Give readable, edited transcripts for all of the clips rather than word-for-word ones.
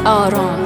آرام.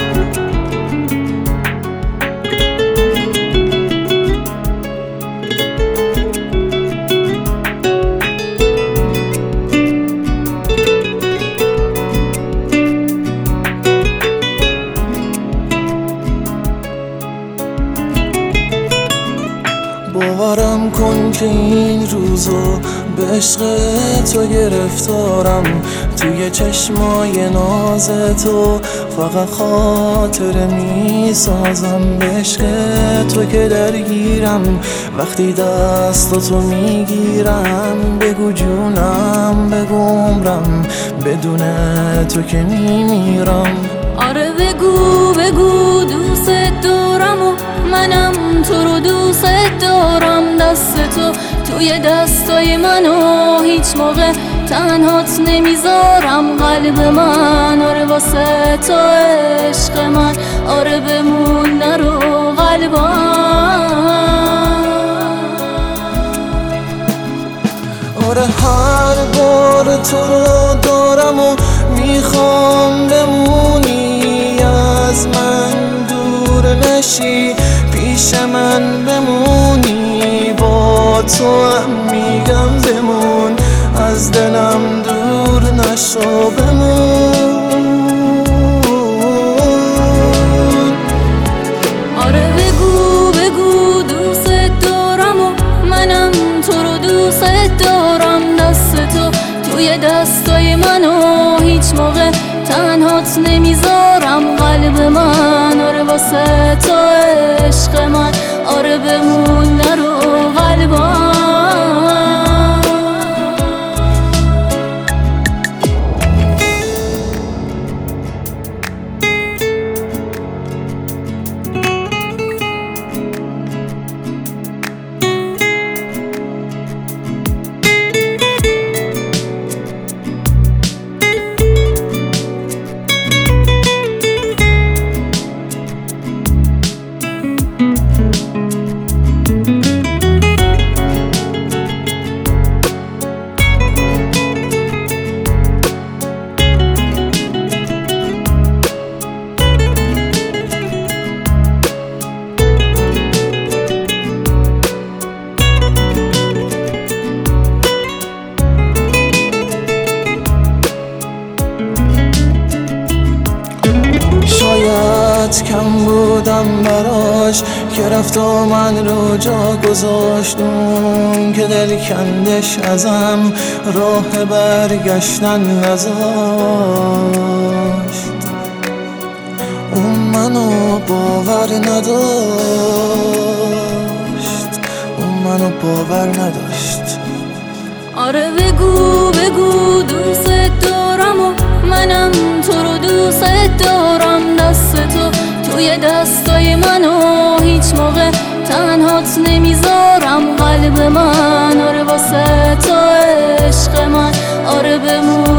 باورم کن که این روزا به عشق تو گرفتارم، توی چشمای ناز تو فقط خاطره می سازم. به عشق تو که درگیرم، وقتی دستاتو میگیرم، بگو جونم بگو عمرم، بدون تو که میمیرم. آره بگو بگو دوست دارم و منم تو رو دوست دارم. دست تو توی دستای منو هیچ موقع تنهات نمیذارم. قلب من آره واسه تو عشق من، آره بمون نرو قلبم. آره هر بار تو رو دارم و میخوام بمونی، از من دور نشی، پیش من بمونی. با تو هم میگم بمون، از دلم دور نشو بمون. آره بگو بگو دوست دارم و منم تو رو دوست دارم. دست تو توی دستای منو هیچ موقع تنهات نمیذارم. قلب من آره واسه تو عشق من، آره بمون نرو قلبم. کم بودم براش که رفت و من رو جا گذاشتون، که دل کندش ازم راه برگشتن نذاشت. اون منو باور نداشت، اون منو باور نداشت. آره بگو بگو دوست دارم و منم تو رو دوست دارم. دست تو توی دستای منو هیچ موقع تنهات نمیذارم. قلب من آره واسه تو عشق من، آره بمون